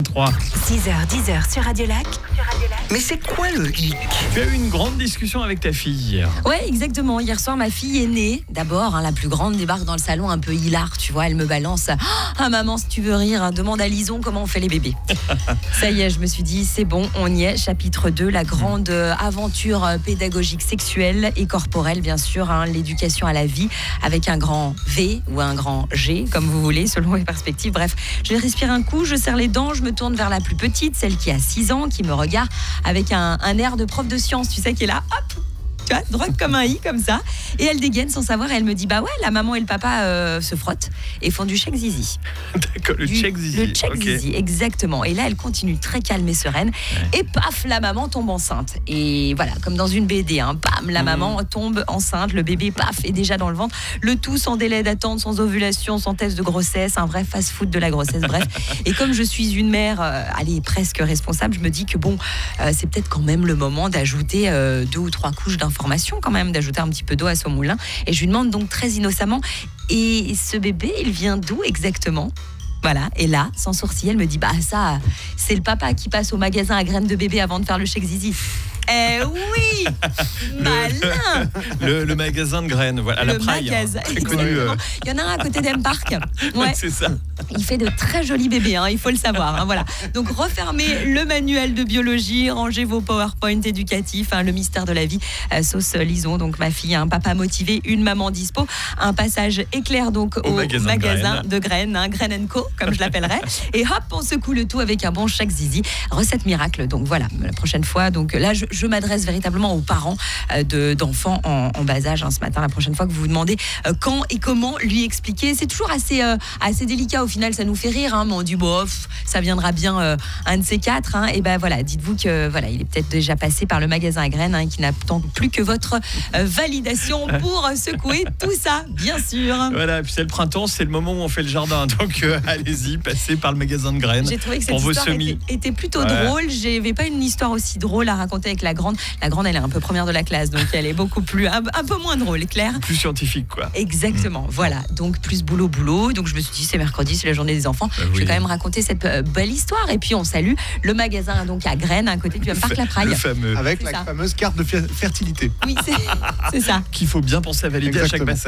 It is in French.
3. 6h-10h sur Radio Lac. Mais c'est quoi le hic? Tu as eu une grande discussion avec ta fille hier. Ouais, exactement. Hier soir, ma fille est née. D'abord, la plus grande débarque dans le salon un peu hilar, tu vois. Elle me balance. Ah maman, si tu veux rire, demande à Lison comment on fait les bébés. Ça y est, je me suis dit, c'est bon, on y est. Chapitre 2, la grande aventure pédagogique sexuelle et corporelle, bien sûr. L'éducation à la vie avec un grand V ou un grand G, comme vous voulez, selon les perspectives. Bref, je respire un coup, je serre les dents, je me tourne vers la plus petite, celle qui a 6 ans, qui me regarde avec un air de prof de sciences, tu sais, qui est là, hop, tu vois, droite comme un i, comme ça. Et elle dégaine sans savoir, et elle me dit, bah ouais, la maman et le papa se frottent et font du check zizi. D'accord, le check zizi. Le check zizi, exactement. Et là, elle continue très calme et sereine. Ouais. Et paf, la maman tombe enceinte. Et voilà, comme dans une BD, bam, la maman tombe enceinte, le bébé, paf, est déjà dans le ventre. Le tout sans délai d'attente, sans ovulation, sans test de grossesse, un vrai fast-food de la grossesse, bref. Et comme je suis une mère, presque responsable, je me dis que bon, c'est peut-être quand même le moment d'ajouter 2 ou 3 couches d'informations quand même, d'ajouter un petit peu d'eau à son moulin. Et je lui demande donc très innocemment, et ce bébé, il vient d'où exactement ? Voilà, et là, sans sourcil, elle me dit, bah ça, c'est le papa qui passe au magasin à graines de bébé avant de faire le check zizi. Eh oui, malin. Le magasin de graines, voilà, à la Praille. Très connu. Il y en a un à côté d'M-Park. Ouais. C'est ça. Il fait de très jolis bébés, il faut le savoir. Voilà. Donc refermez le manuel de biologie, rangez vos PowerPoint éducatifs, le mystère de la vie, sauce Lison, donc ma fille, un papa motivé, une maman dispo, un passage éclair donc au magasin de graines, Grain & Co, comme je l'appellerais. Et hop, on secoue le tout avec un bon check zizi, recette miracle. Donc voilà, la prochaine fois, donc là je m'adresse véritablement aux parents d'enfants en bas âge ce matin. La prochaine fois que vous vous demandez quand et comment lui expliquer, c'est toujours assez délicat. Au final, ça nous fait rire, mais on dit bof, ça viendra bien un de ces quatre. Et ben voilà, dites-vous que voilà, il est peut-être déjà passé par le magasin à graines, et qui n'attend plus que votre validation pour secouer tout ça, bien sûr. Voilà, et puis c'est le printemps, c'est le moment où on fait le jardin, donc allez-y, passez par le magasin de graines. J'ai trouvé que cette histoire était plutôt drôle. J'avais pas une histoire aussi drôle à raconter avec la grande. La grande, elle est un peu première de la classe, donc elle est beaucoup plus, un peu moins drôle, Claire. Plus scientifique, quoi. Exactement, voilà. Donc plus boulot. Donc je me suis dit, c'est mercredi, c'est la journée des enfants. Je vais quand même raconter cette belle histoire. Et puis on salue le magasin donc à graines, à côté du Parc La Praille. Le fameux. Avec la fameuse carte de fertilité. Oui, c'est ça. Qu'il faut bien penser à valider à chaque passage.